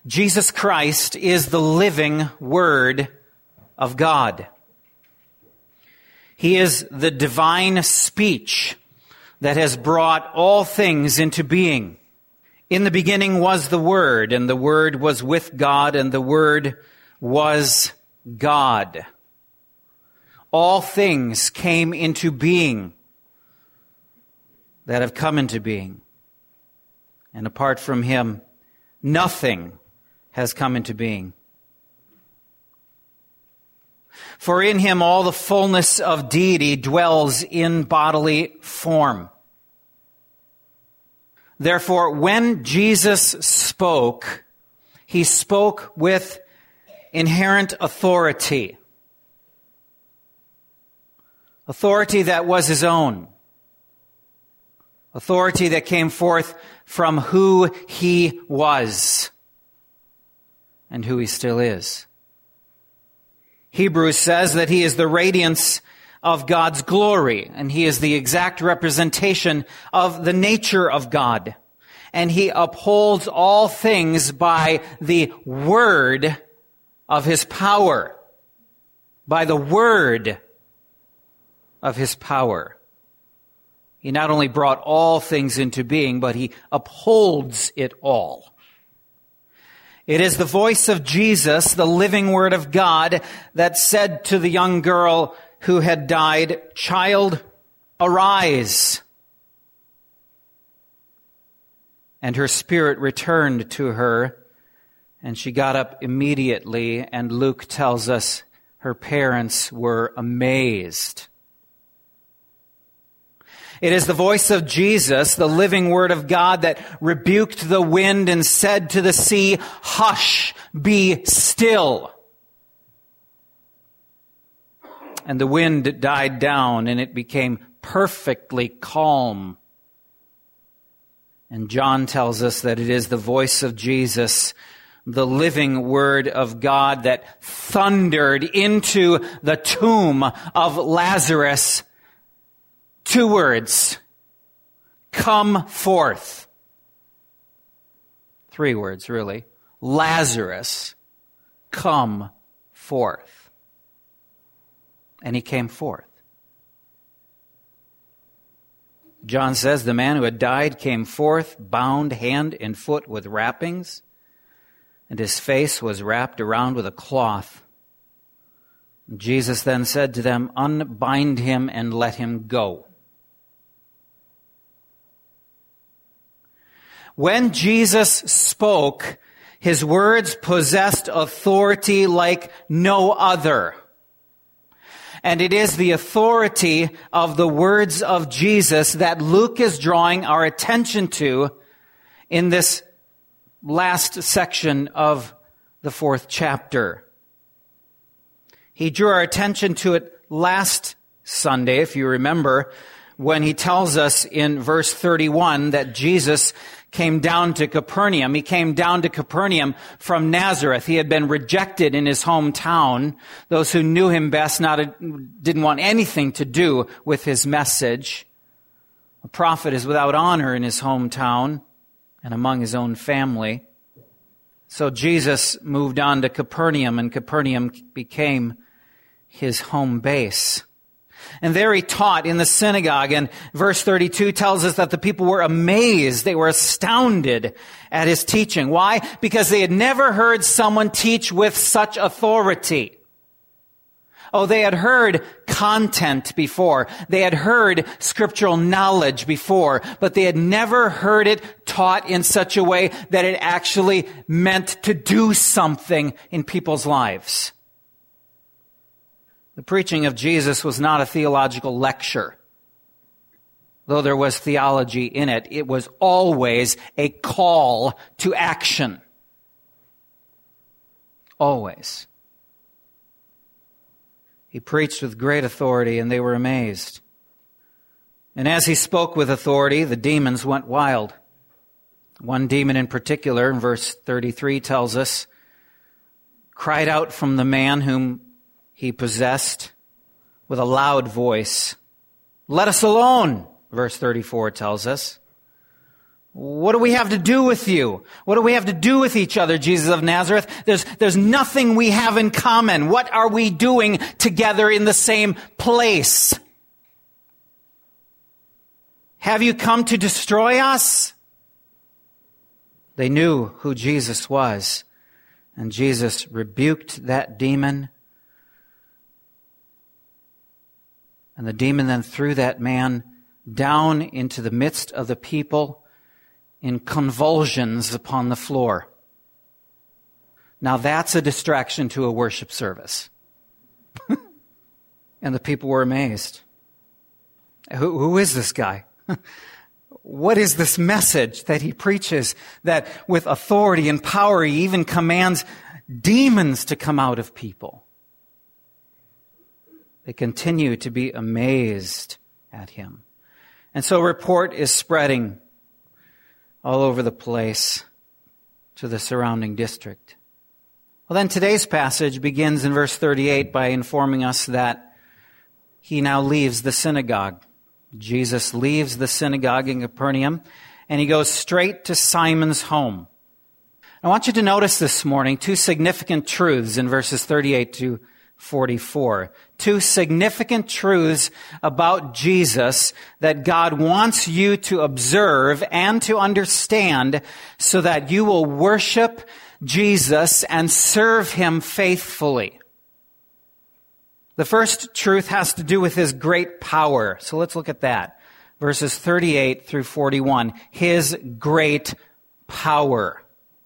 Jesus Christ is the living Word of God. He is the divine speech that has brought all things into being. In the beginning was the Word, and the Word was with God, and the Word was God. All things came into being that have come into being. And apart from Him, nothing has come into being. For in Him all the fullness of deity dwells in bodily form. Therefore, when Jesus spoke, He spoke with inherent authority. Authority that was His own. Authority that came forth from who He was and who He still is. Hebrews says that He is the radiance of God's glory, and He is the exact representation of the nature of God. And He upholds all things by the word of His power. By the word of His power. He not only brought all things into being, but He upholds it all. It is the voice of Jesus, the living Word of God, that said to the young girl who had died, "Child, arise." And her spirit returned to her, and she got up immediately, and Luke tells us her parents were amazed. It is the voice of Jesus, the living Word of God, that rebuked the wind and said to the sea, "Hush, be still." And the wind died down, and it became perfectly calm. And John tells us that it is the voice of Jesus, the living Word of God, that thundered into the tomb of Lazarus. 2 words: come forth. 3 words, really. Lazarus, come forth. And he came forth. John says the man who had died came forth, bound hand and foot with wrappings, and his face was wrapped around with a cloth. Jesus then said to them, "Unbind him and let him go." When Jesus spoke, His words possessed authority like no other. And it is the authority of the words of Jesus that Luke is drawing our attention to in this last section of the 4th chapter. He drew our attention to it last Sunday, if you remember, when he tells us in verse 31 that Jesus came down to Capernaum. He came down to Capernaum from Nazareth. He had been rejected in his hometown. Those who knew him best didn't want anything to do with his message. A prophet is without honor in his hometown and among his own family. So Jesus moved on to Capernaum, and Capernaum became his home base. And there he taught in the synagogue, and verse 32 tells us that the people were amazed. They were astounded at his teaching. Why? Because they had never heard someone teach with such authority. Oh, they had heard content before. They had heard scriptural knowledge before, but they had never heard it taught in such a way that it actually meant to do something in people's lives. The preaching of Jesus was not a theological lecture. Though there was theology in it, it was always a call to action. Always. He preached with great authority, and they were amazed. And as he spoke with authority, the demons went wild. One demon in particular, in verse 33 tells us, cried out from the man whom he possessed with a loud voice, "Let us alone," verse 34 tells us. What do we have to do with you? What do we have to do with each other, Jesus of Nazareth? There's nothing we have in common. What are we doing together in the same place? Have you come to destroy us? They knew who Jesus was, and Jesus rebuked that demon. And the demon then threw that man down into the midst of the people in convulsions upon the floor. Now that's a distraction to a worship service. And the people were amazed. Who is this guy? What is this message that he preaches, that with authority and power he even commands demons to come out of people? They continue to be amazed at him. And so report is spreading all over the place to the surrounding district. Well, then today's passage begins in verse 38 by informing us that he now leaves the synagogue. Jesus leaves the synagogue in Capernaum, and he goes straight to Simon's home. I want you to notice this morning two significant truths in verses 38 to 44. Two significant truths about Jesus that God wants you to observe and to understand so that you will worship Jesus and serve him faithfully. The first truth has to do with his great power. So let's look at that. Verses 38 through 41. His great power.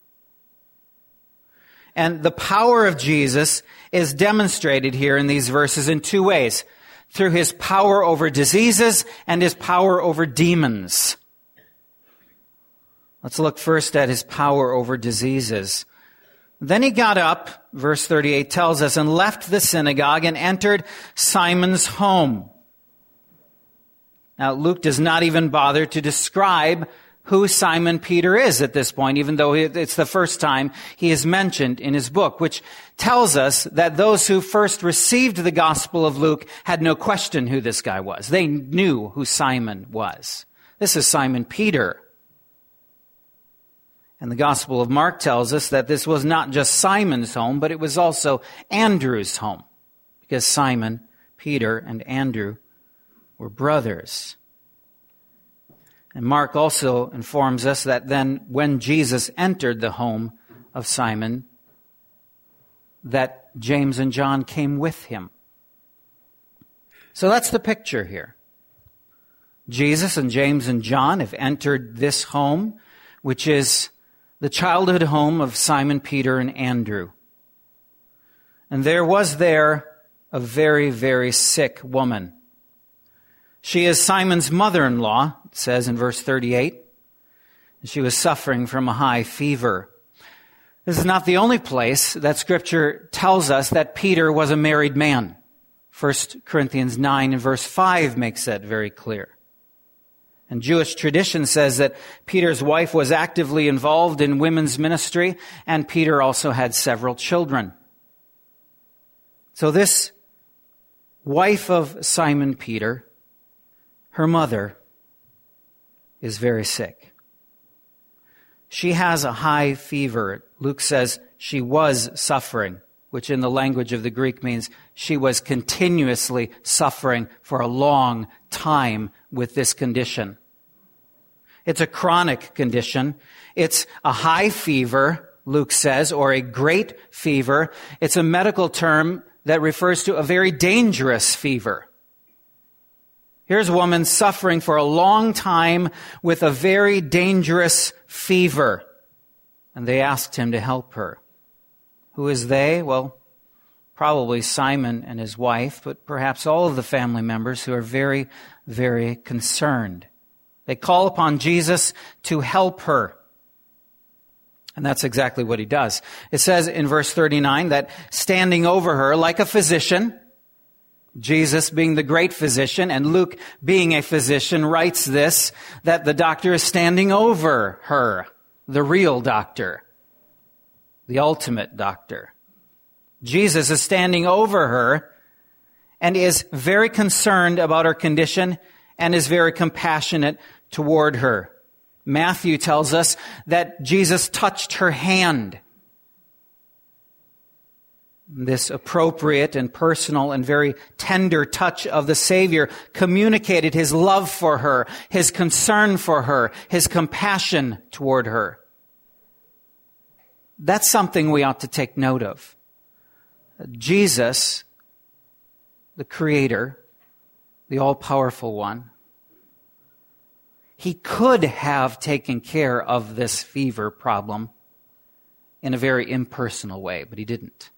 And the power of Jesus is demonstrated here in these verses in two ways. Through his power over diseases and his power over demons. Let's look first at his power over diseases. Then he got up, verse 38 tells us, and left the synagogue and entered Simon's home. Now, Luke does not even bother to describe who Simon Peter is at this point, even though it's the first time he is mentioned in his book, which tells us that those who first received the Gospel of Luke had no question who this guy was. They knew who Simon was. This is Simon Peter. And the Gospel of Mark tells us that this was not just Simon's home, but it was also Andrew's home, because Simon, Peter, and Andrew were brothers. And Mark also informs us that then when Jesus entered the home of Simon, that James and John came with him. So that's the picture here. Jesus and James and John have entered this home, which is the childhood home of Simon, Peter, and Andrew. And there was there a very, very sick woman. She is Simon's mother-in-law, it says in verse 38. She was suffering from a high fever. This is not the only place that Scripture tells us that Peter was a married man. 1 Corinthians 9 and verse 5 makes that very clear. And Jewish tradition says that Peter's wife was actively involved in women's ministry, and Peter also had several children. So this wife of Simon Peter, her mother, is very sick. She has a high fever. Luke says she was suffering, which in the language of the Greek means she was continuously suffering for a long time with this condition. It's a chronic condition. It's a high fever, Luke says, or a great fever. It's a medical term that refers to a very dangerous fever. Here's a woman suffering for a long time with a very dangerous fever. And they asked him to help her. Who is they? Well, probably Simon and his wife, but perhaps all of the family members who are very, very concerned. They call upon Jesus to help her. And that's exactly what he does. It says in verse 39 that standing over her like a physician, Jesus being the great physician and Luke being a physician writes this, that the doctor is standing over her, the real doctor, the ultimate doctor. Jesus is standing over her and is very concerned about her condition and is very compassionate toward her. Matthew tells us that Jesus touched her hand. This appropriate and personal and very tender touch of the Savior communicated his love for her, his concern for her, his compassion toward her. That's something we ought to take note of. Jesus, the Creator, the all-powerful one, he could have taken care of this fever problem in a very impersonal way, but he didn't.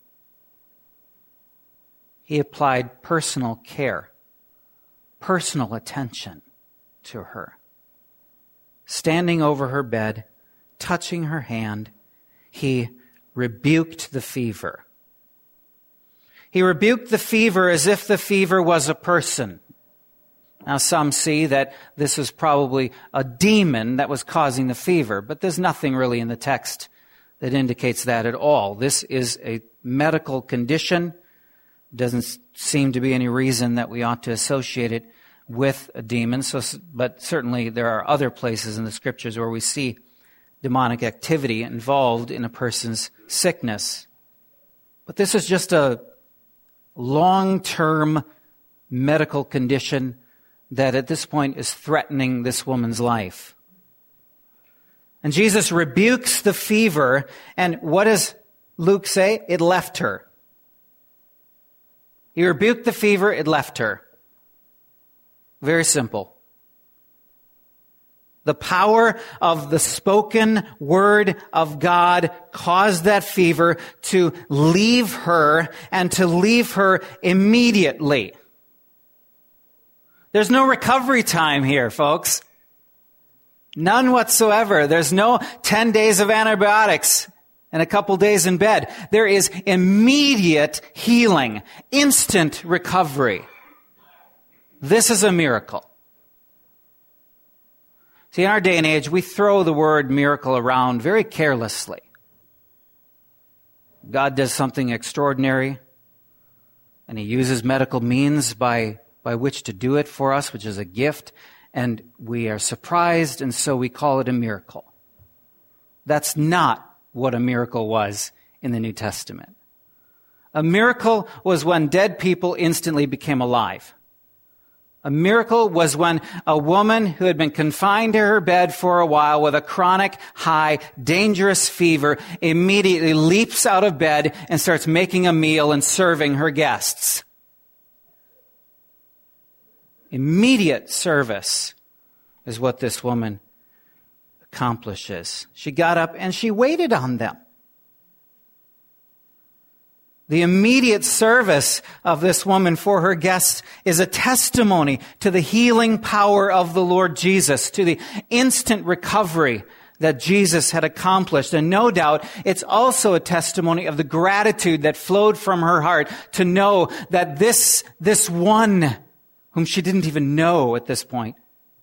He applied personal care, personal attention to her. Standing over her bed, touching her hand, he rebuked the fever. He rebuked the fever as if the fever was a person. Now, some see that this is probably a demon that was causing the fever, but there's nothing really in the text that indicates that at all. This is a medical condition. Doesn't seem to be any reason that we ought to associate it with a demon. But certainly there are other places in the Scriptures where we see demonic activity involved in a person's sickness. But this is just a long-term medical condition that at this point is threatening this woman's life. And Jesus rebukes the fever, and what does Luke say? It left her. He rebuked the fever, it left her. Very simple. The power of the spoken word of God caused that fever to leave her, and to leave her immediately. There's no recovery time here, folks. None whatsoever. There's no 10 days of antibiotics and a couple days in bed. There is immediate healing, instant recovery. This is a miracle. See, in our day and age, we throw the word miracle around very carelessly. God does something extraordinary, and he uses medical means by which to do it for us, which is a gift, and we are surprised, and so we call it a miracle. That's not what a miracle was in the New Testament. A miracle was when dead people instantly became alive. A miracle was when a woman who had been confined to her bed for a while with a chronic, high, dangerous fever immediately leaps out of bed and starts making a meal and serving her guests. Immediate service is what this woman accomplishes. She got up and she waited on them. The immediate service of this woman for her guests is a testimony to the healing power of the Lord Jesus, to the instant recovery that Jesus had accomplished. And no doubt, it's also a testimony of the gratitude that flowed from her heart to know that this one, whom she didn't even know at this point,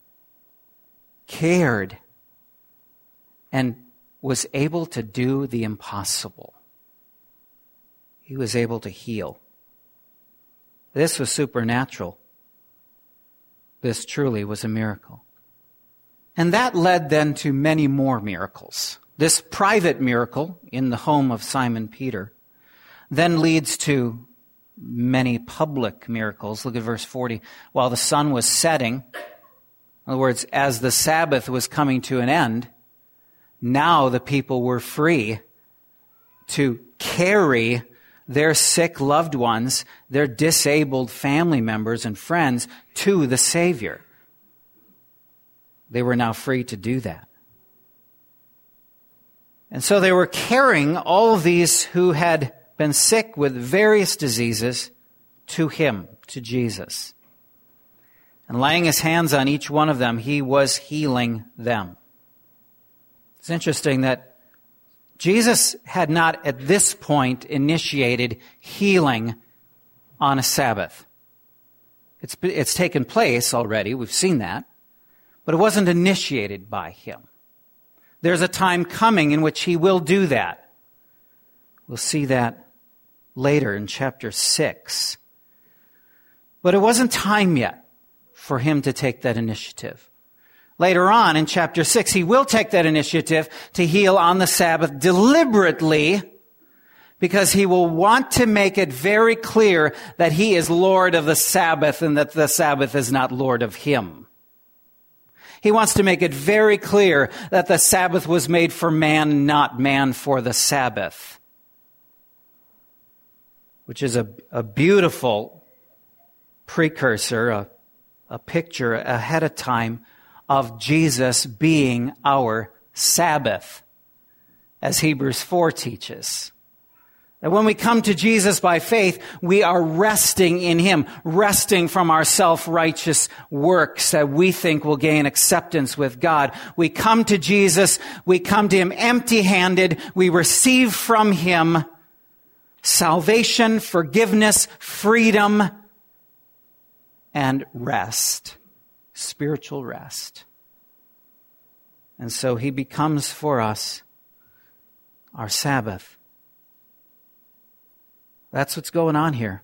cared and was able to do the impossible. He was able to heal. This was supernatural. This truly was a miracle. And that led then to many more miracles. This private miracle in the home of Simon Peter then leads to many public miracles. Look at verse 40. While the sun was setting, in other words, as the Sabbath was coming to an end, now the people were free to carry their sick loved ones, their disabled family members and friends to the Savior. They were now free to do that. And so they were carrying all of these who had been sick with various diseases to him, to Jesus. And laying his hands on each one of them, he was healing them. It's interesting that Jesus had not at this point initiated healing on a Sabbath. It's taken place already, we've seen that, but it wasn't initiated by him. There's a time coming in which he will do that. We'll see that later in chapter 6. But it wasn't time yet for him to take that initiative. Later on in chapter 6, he will take that initiative to heal on the Sabbath deliberately, because he will want to make it very clear that he is Lord of the Sabbath and that the Sabbath is not Lord of him. He wants to make it very clear that the Sabbath was made for man, not man for the Sabbath. Which is a beautiful precursor, a picture ahead of time of Jesus being our Sabbath, as Hebrews 4 teaches. That when we come to Jesus by faith, we are resting in him, resting from our self-righteous works that we think will gain acceptance with God. We come to Jesus, we come to him empty-handed, we receive from him salvation, forgiveness, freedom, and rest, spiritual rest. And so he becomes for us our Sabbath. That's what's going on here.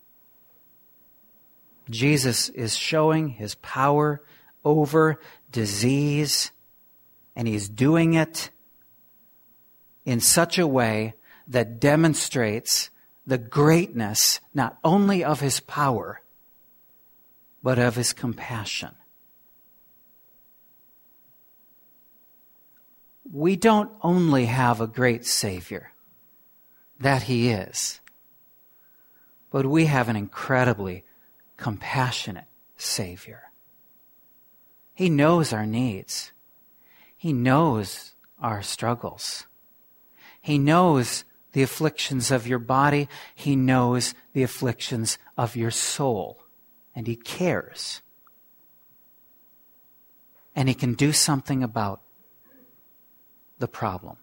Jesus is showing his power over disease, and he's doing it in such a way that demonstrates the greatness not only of his power, but of his compassion. We don't only have a great Savior, that he is, but we have an incredibly compassionate Savior. He knows our needs. He knows our struggles. He knows the afflictions of your body. He knows the afflictions of your soul. And he cares. And he can do something about the problem.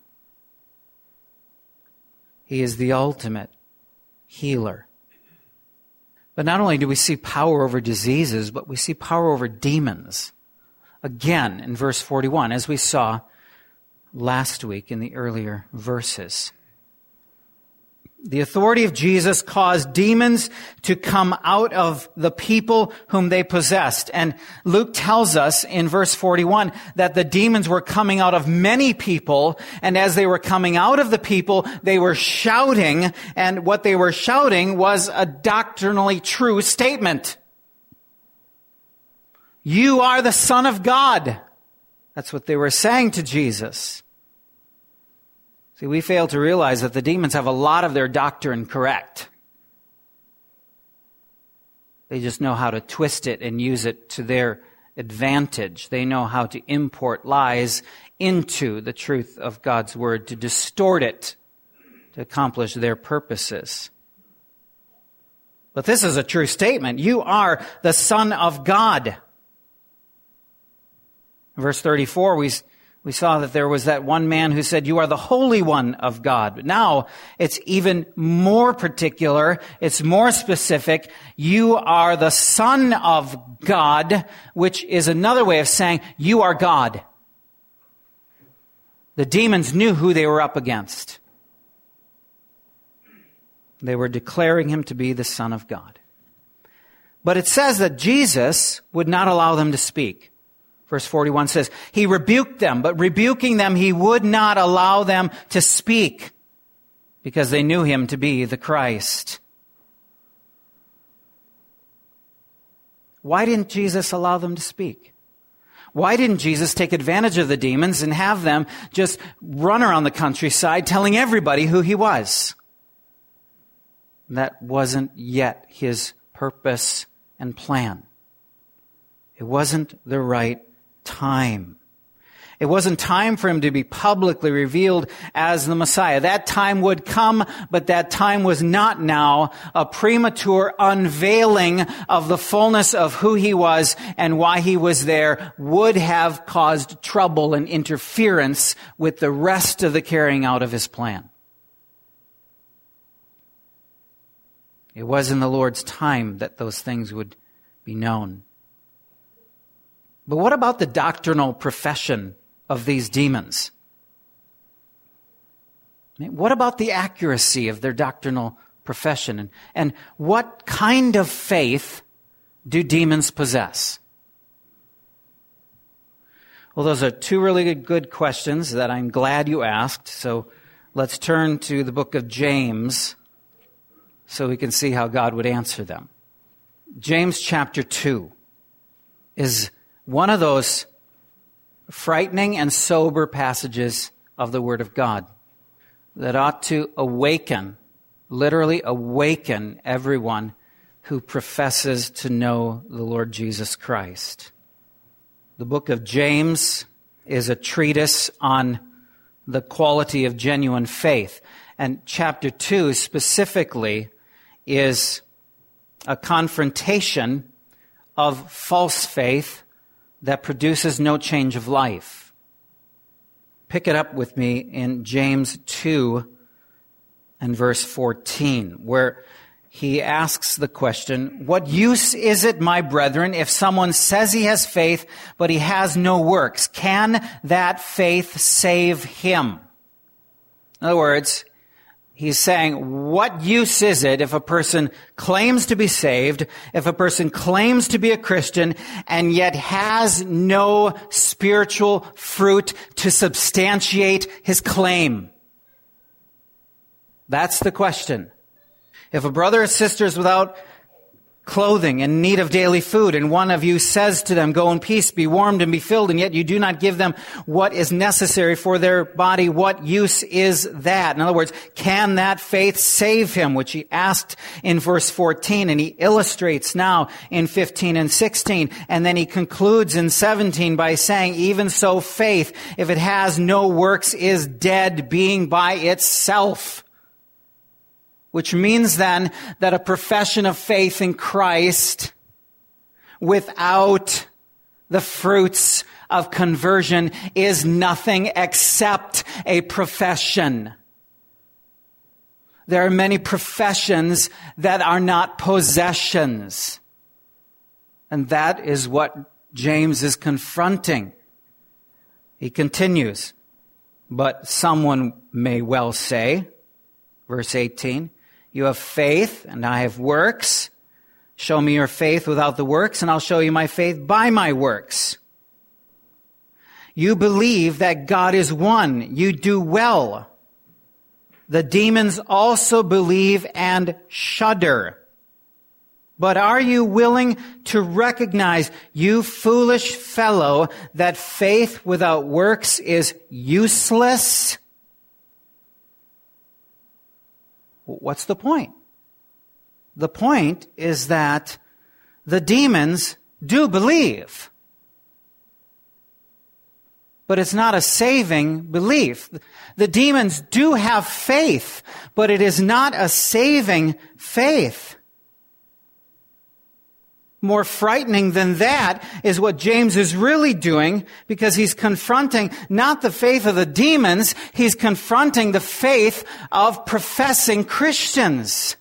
He is the ultimate healer. But not only do we see power over diseases, but we see power over demons. Again, in verse 41, as we saw last week in the earlier verses. The authority of Jesus caused demons to come out of the people whom they possessed. And Luke tells us in verse 41 that the demons were coming out of many people, and as they were coming out of the people, they were shouting, and what they were shouting was a doctrinally true statement. You are the Son of God. That's what they were saying to Jesus. See, we fail to realize that the demons have a lot of their doctrine correct. They just know how to twist it and use it to their advantage. They know how to import lies into the truth of God's word, to distort it, to accomplish their purposes. But this is a true statement. You are the Son of God. In verse 34, we saw that there was that one man who said, you are the Holy One of God. But now it's even more particular. It's more specific. You are the Son of God, which is another way of saying you are God. The demons knew who they were up against. They were declaring him to be the Son of God. But it says that Jesus would not allow them to speak. Verse 41 says, he rebuked them, but rebuking them, he would not allow them to speak because they knew him to be the Christ. Why didn't Jesus allow them to speak? Why didn't Jesus take advantage of the demons and have them just run around the countryside telling everybody who he was? That wasn't yet his purpose and plan. It wasn't the right time. It wasn't time for him to be publicly revealed as the Messiah. That time would come, but that time was not now. A premature unveiling of the fullness of who he was and why he was there would have caused trouble and interference with the rest of the carrying out of his plan. It was in the Lord's time that those things would be known. But what about the doctrinal profession of these demons? What about the accuracy of their doctrinal profession? And what kind of faith do demons possess? Well, those are two really good questions that I'm glad you asked. So let's turn to the book of James so we can see how God would answer them. James chapter 2 is one of those frightening and sober passages of the Word of God that ought to awaken, literally awaken everyone who professes to know the Lord Jesus Christ. The book of James is a treatise on the quality of genuine faith. And chapter 2 specifically is a confrontation of false faith that produces no change of life. Pick it up with me in James 2 and verse 14, where he asks the question, "What use is it, my brethren, if someone says he has faith, but he has no works? Can that faith save him?" In other words, he's saying, what use is it if a person claims to be saved, if a person claims to be a Christian, and yet has no spiritual fruit to substantiate his claim? That's the question. If a brother or sister is without clothing, in need of daily food, and one of you says to them, "Go in peace, be warmed and be filled," and yet you do not give them what is necessary for their body, what use is that? In other words, can that faith save him? Which he asked in verse 14, and he illustrates now in 15 and 16. And then he concludes in 17 by saying, "Even so faith, if it has no works, is dead, being by itself." Which means then that a profession of faith in Christ without the fruits of conversion is nothing except a profession. There are many professions that are not possessions. And that is what James is confronting. He continues, "But someone may well say," verse 18, "You have faith, and I have works. Show me your faith without the works, and I'll show you my faith by my works. You believe that God is one. You do well. The demons also believe and shudder. But are you willing to recognize, you foolish fellow, that faith without works is useless?" What's the point? The point is that the demons do believe. But it's not a saving belief. The demons do have faith, but it is not a saving faith. More frightening than that is what James is really doing, because he's confronting not the faith of the demons, he's confronting the faith of professing Christians.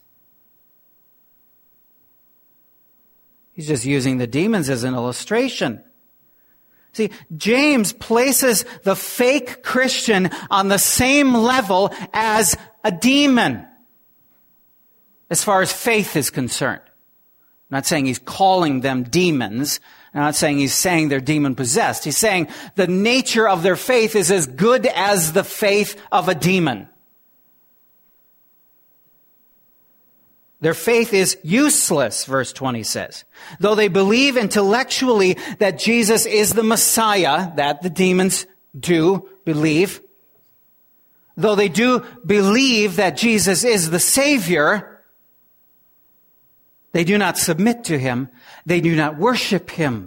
He's just using the demons as an illustration. See, James places the fake Christian on the same level as a demon as far as faith is concerned. I'm not saying he's calling them demons. I'm not saying he's saying they're demon-possessed. He's saying the nature of their faith is as good as the faith of a demon. Their faith is useless, verse 20 says. Though they believe intellectually that Jesus is the Messiah, that the demons do believe, though they do believe that Jesus is the Savior, they do not submit to him. They do not worship him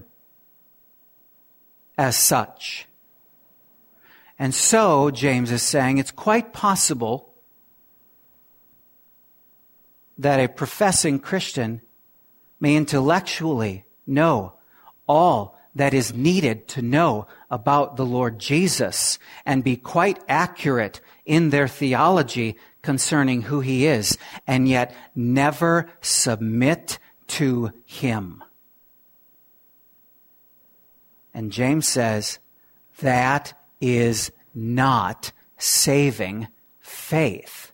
as such. And so, James is saying, it's quite possible that a professing Christian may intellectually know all that is needed to know about the Lord Jesus and be quite accurate in their theology concerning who he is, and yet never submit to him. And James says that is not saving faith.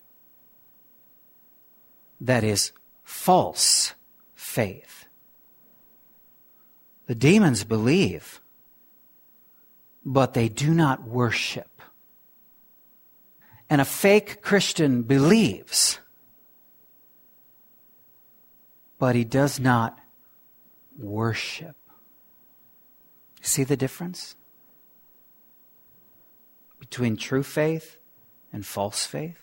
That is false faith. The demons believe. but they do not worship. And a fake Christian believes, but he does not worship. See the difference between true faith and false faith?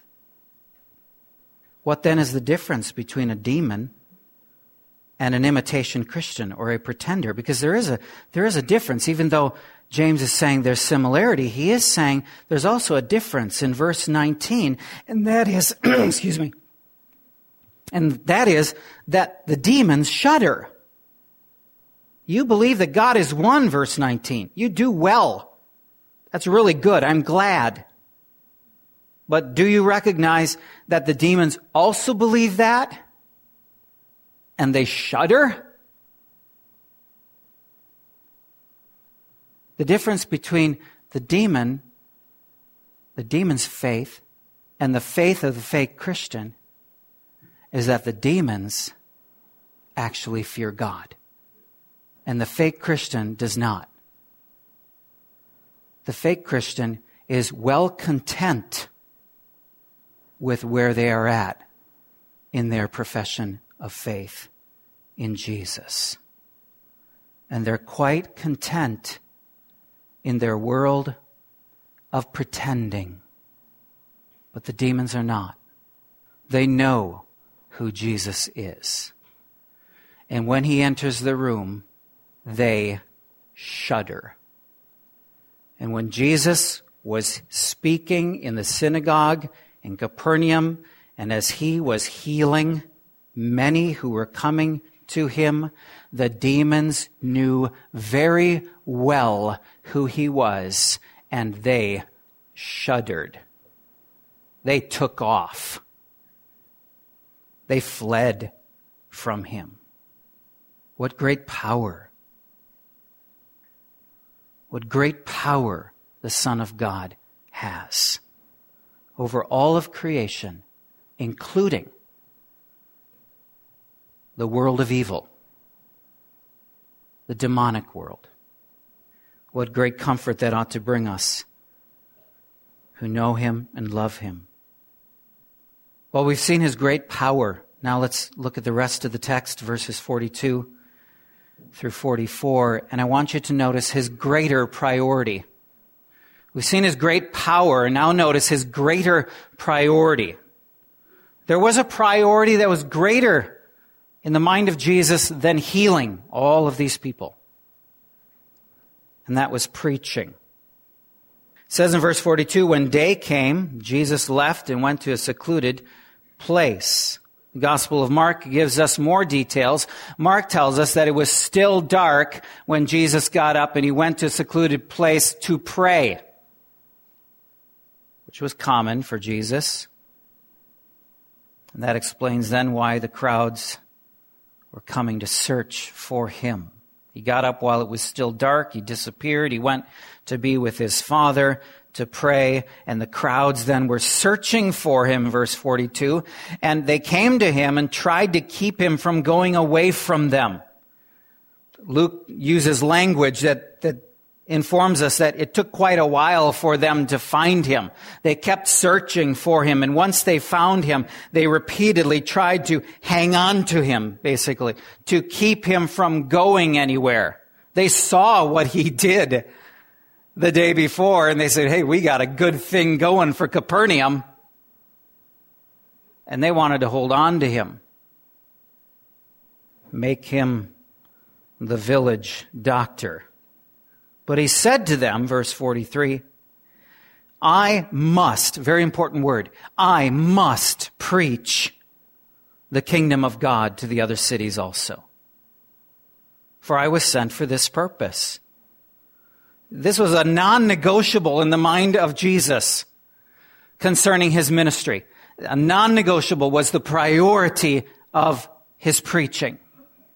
What then is the difference between a demon and an imitation Christian or a pretender? Because there is a difference. Even though James is saying there's similarity, he is saying there's also a difference in verse 19, and that is, excuse me, and that is that the demons shudder. You believe that God is one, verse 19. You do well. That's really good. I'm glad. But do you recognize that the demons also believe that? And they shudder? The difference between the demon's faith, and the faith of the fake Christian is that the demons actually fear God. And the fake Christian does not. The fake Christian is well content with where they are at in their profession of faith in Jesus. And they're quite content in their world of pretending. But the demons are not. They know who Jesus is. And when he enters the room, they shudder. And when Jesus was speaking in the synagogue in Capernaum, and as he was healing many who were coming to him, the demons knew very well who he was, and they shuddered. They took off. They fled from him. What great power. What great power the Son of God has over all of creation, including the world of evil, the demonic world. What great comfort that ought to bring us who know him and love him. Well, we've seen his great power. Now let's look at the rest of the text, verses 42 through 44, and I want you to notice his greater priority. We've seen his great power, and now notice his greater priority. There was a priority that was greater in the mind of Jesus than healing all of these people. And that was preaching. It says in verse 42, when day came, Jesus left and went to a secluded place. The Gospel of Mark gives us more details. Mark tells us that it was still dark when Jesus got up and he went to a secluded place to pray, which was common for Jesus. And that explains then why the crowds were coming to search for him. He got up while it was still dark. He disappeared. He went to be with his Father to pray. And the crowds then were searching for him, verse 42. And they came to him and tried to keep him from going away from them. Luke uses language that informs us that it took quite a while for them to find him. They kept searching for him, and once they found him, they repeatedly tried to hang on to him, basically, to keep him from going anywhere. They saw what he did the day before, and they said, hey, we got a good thing going for Capernaum. And they wanted to hold on to him, make him the village doctor. But he said to them, verse 43, I must, very important word, I must preach the kingdom of God to the other cities also. For I was sent for this purpose. This was a non-negotiable in the mind of Jesus concerning his ministry. A non-negotiable was the priority of his preaching.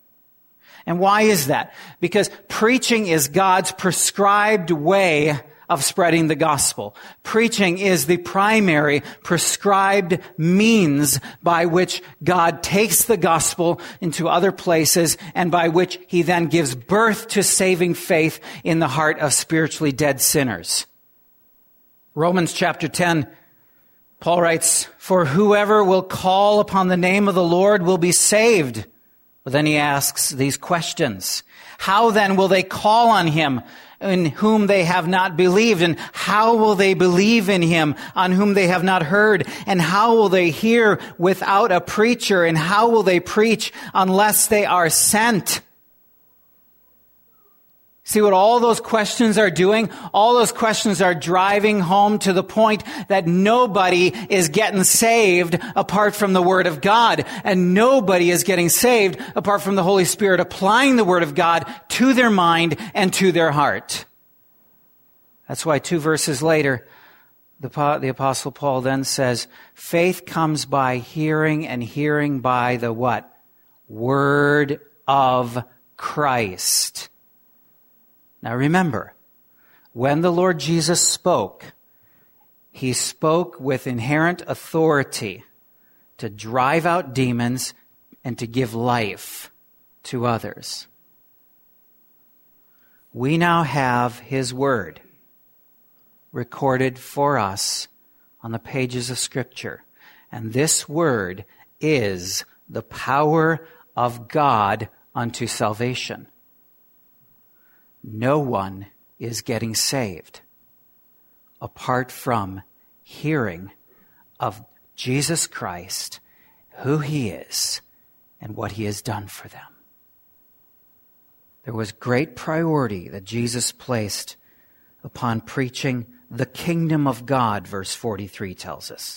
And why is that? Because preaching is God's prescribed way of spreading the gospel. Preaching is the primary prescribed means by which God takes the gospel into other places and by which he then gives birth to saving faith in the heart of spiritually dead sinners. Romans chapter 10, Paul writes, "For whoever will call upon the name of the Lord will be saved." But then he asks these questions. How then will they call on him in whom they have not believed? And how will they believe in him on whom they have not heard? And how will they hear without a preacher? And how will they preach unless they are sent? See what all those questions are doing? All those questions are driving home to the point that nobody is getting saved apart from the Word of God. And nobody is getting saved apart from the Holy Spirit applying the Word of God to their mind and to their heart. That's why 2 verses later, the Apostle Paul then says, faith comes by hearing, and hearing by the what? Word of Christ. Now remember, when the Lord Jesus spoke, he spoke with inherent authority to drive out demons and to give life to others. We now have his word recorded for us on the pages of Scripture. And this word is the power of God unto salvation. No one is getting saved apart from hearing of Jesus Christ, who he is, and what he has done for them. There was great priority that Jesus placed upon preaching the kingdom of God, verse 43 tells us.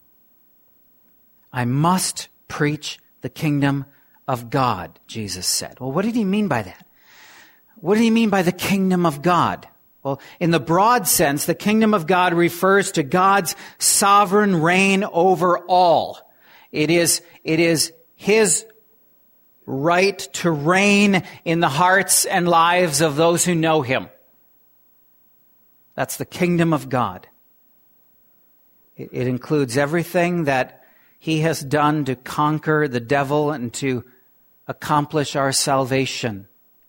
I must preach the kingdom of God, Jesus said. Well, what did he mean by that? What did he mean by the kingdom of God? Well, in the broad sense, the kingdom of God refers to God's sovereign reign over all. It is his right to reign in the hearts and lives of those who know him. That's the kingdom of God. It includes everything that he has done to conquer the devil and to accomplish our salvation.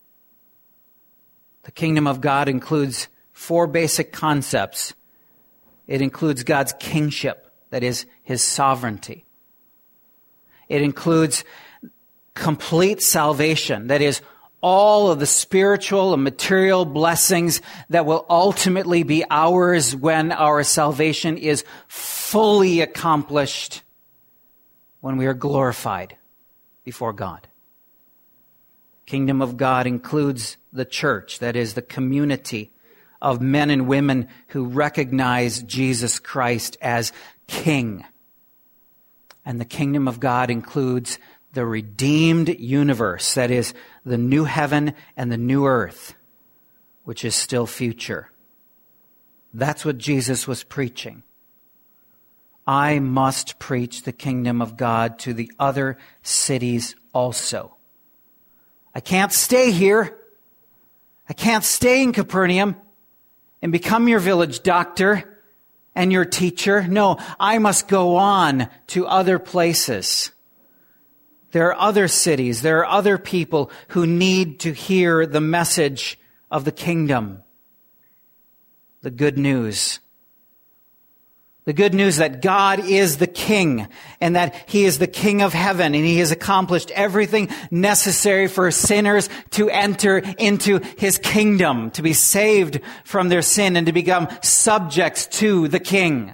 The kingdom of God includes 4 basic concepts. It includes God's kingship, that is, his sovereignty. It includes complete salvation, that is, all of the spiritual and material blessings that will ultimately be ours when our salvation is fully accomplished, when we are glorified before God. Kingdom of God includes the church, that is the community of men and women who recognize Jesus Christ as King. And the kingdom of God includes the redeemed universe, that is the new heaven and the new earth, which is still future. That's what Jesus was preaching. I must preach the kingdom of God to the other cities also. I can't stay here. I can't stay in Capernaum and become your village doctor and your teacher. No, I must go on to other places. There are other cities. There are other people who need to hear the message of the kingdom. The good news. The good news that God is the King and that he is the King of heaven and he has accomplished everything necessary for sinners to enter into his kingdom, to be saved from their sin and to become subjects to the King.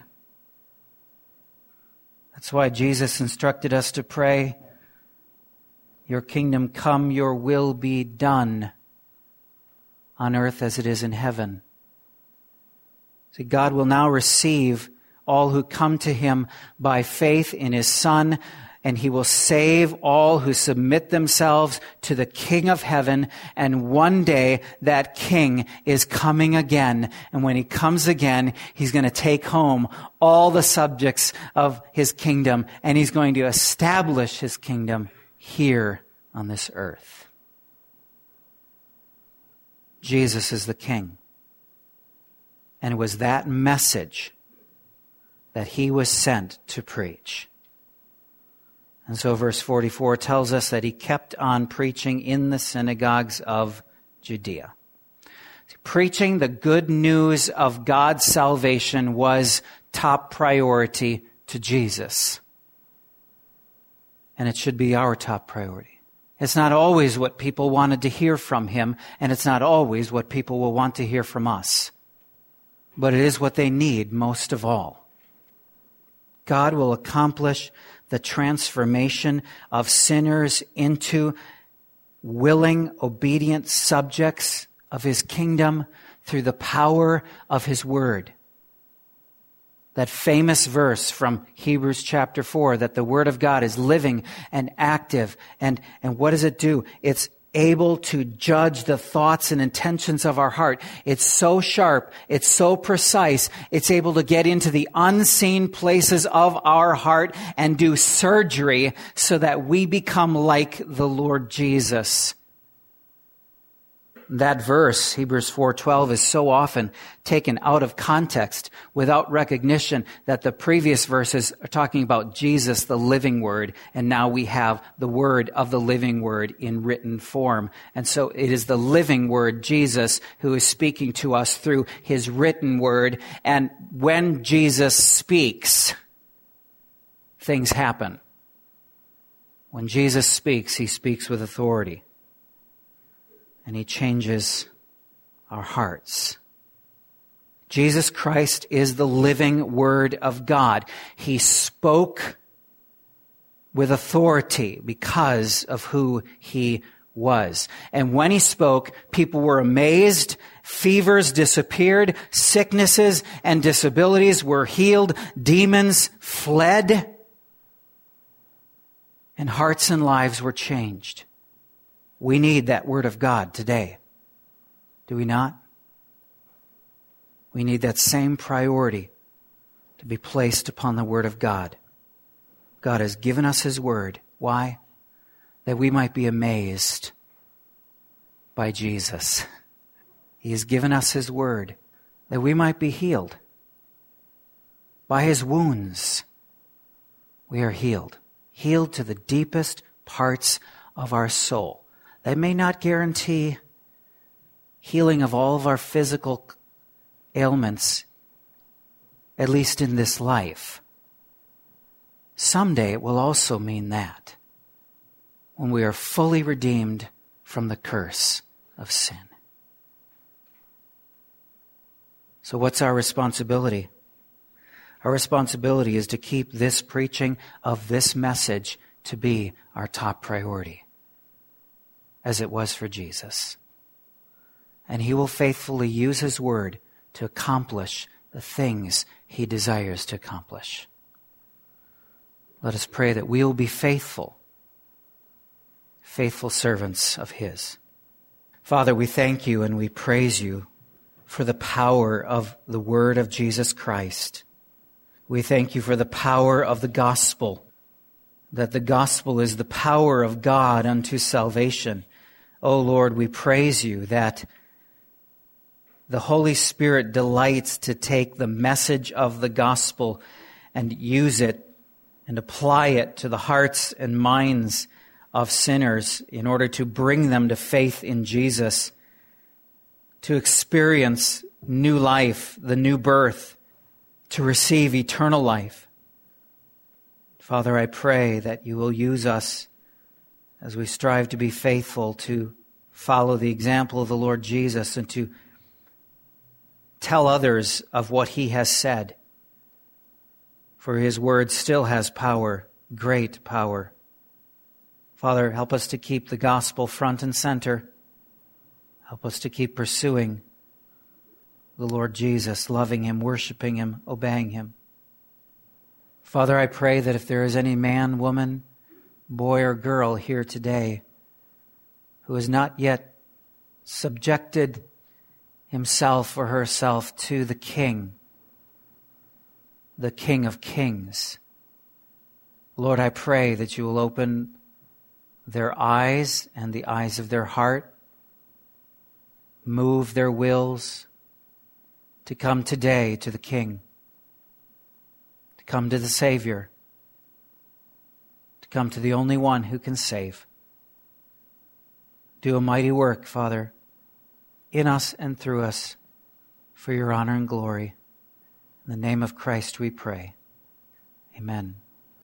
That's why Jesus instructed us to pray, your kingdom come, your will be done on earth as it is in heaven. See, God will now receive all who come to him by faith in his Son, and he will save all who submit themselves to the King of heaven. And one day that King is coming again. And when he comes again, he's going to take home all the subjects of his kingdom, and he's going to establish his kingdom here on this earth. Jesus is the King. And it was that message that he was sent to preach. And so verse 44 tells us that he kept on preaching in the synagogues of Judea. Preaching the good news of God's salvation was top priority to Jesus. And it should be our top priority. It's not always what people wanted to hear from him, and it's not always what people will want to hear from us. But it is what they need most of all. God will accomplish the transformation of sinners into willing, obedient subjects of his kingdom through the power of his word. That famous verse from Hebrews chapter 4, that the word of God is living and active. And what does it do? It's able to judge the thoughts and intentions of our heart. It's so sharp. It's so precise. It's able to get into the unseen places of our heart and do surgery so that we become like the Lord Jesus. That verse, Hebrews 4:12, is so often taken out of context without recognition that the previous verses are talking about Jesus, the living word, and now we have the word of the living word in written form. And so it is the living word, Jesus, who is speaking to us through his written word. And when Jesus speaks, things happen. When Jesus speaks, he speaks with authority. And he changes our hearts. Jesus Christ is the living word of God. He spoke with authority because of who he was. And when he spoke, people were amazed. Fevers disappeared. Sicknesses and disabilities were healed. Demons fled. And hearts and lives were changed. We need that word of God today. Do we not? We need that same priority to be placed upon the word of God. God has given us his word. Why? That we might be amazed by Jesus. He has given us his word that we might be healed. By his wounds, we are healed. Healed to the deepest parts of our soul. They may not guarantee healing of all of our physical ailments, at least in this life. Someday it will also mean that, when we are fully redeemed from the curse of sin. So what's our responsibility? Our responsibility is to keep this preaching of this message to be our top priority, as it was for Jesus. And he will faithfully use his word to accomplish the things he desires to accomplish. Let us pray that we will be faithful servants of his. Father, we thank you and we praise you for the power of the word of Jesus Christ. We thank you for the power of the gospel, that the gospel is the power of God unto salvation. Oh Lord, we praise you that the Holy Spirit delights to take the message of the gospel and use it and apply it to the hearts and minds of sinners in order to bring them to faith in Jesus, to experience new life, the new birth, to receive eternal life. Father, I pray that you will use us as we strive to be faithful, to follow the example of the Lord Jesus and to tell others of what he has said. For his word still has power, great power. Father, help us to keep the gospel front and center. Help us to keep pursuing the Lord Jesus, loving him, worshiping him, obeying him. Father, I pray that if there is any man, woman, boy, or girl here today who has not yet subjected himself or herself to the King of Kings, Lord, I pray that you will open their eyes and the eyes of their heart, move their wills, to come today to the King, to come to the Savior, to come to the only one who can save. Do a mighty work, Father, in us and through us, for your honor and glory. In the name of Christ we pray. Amen.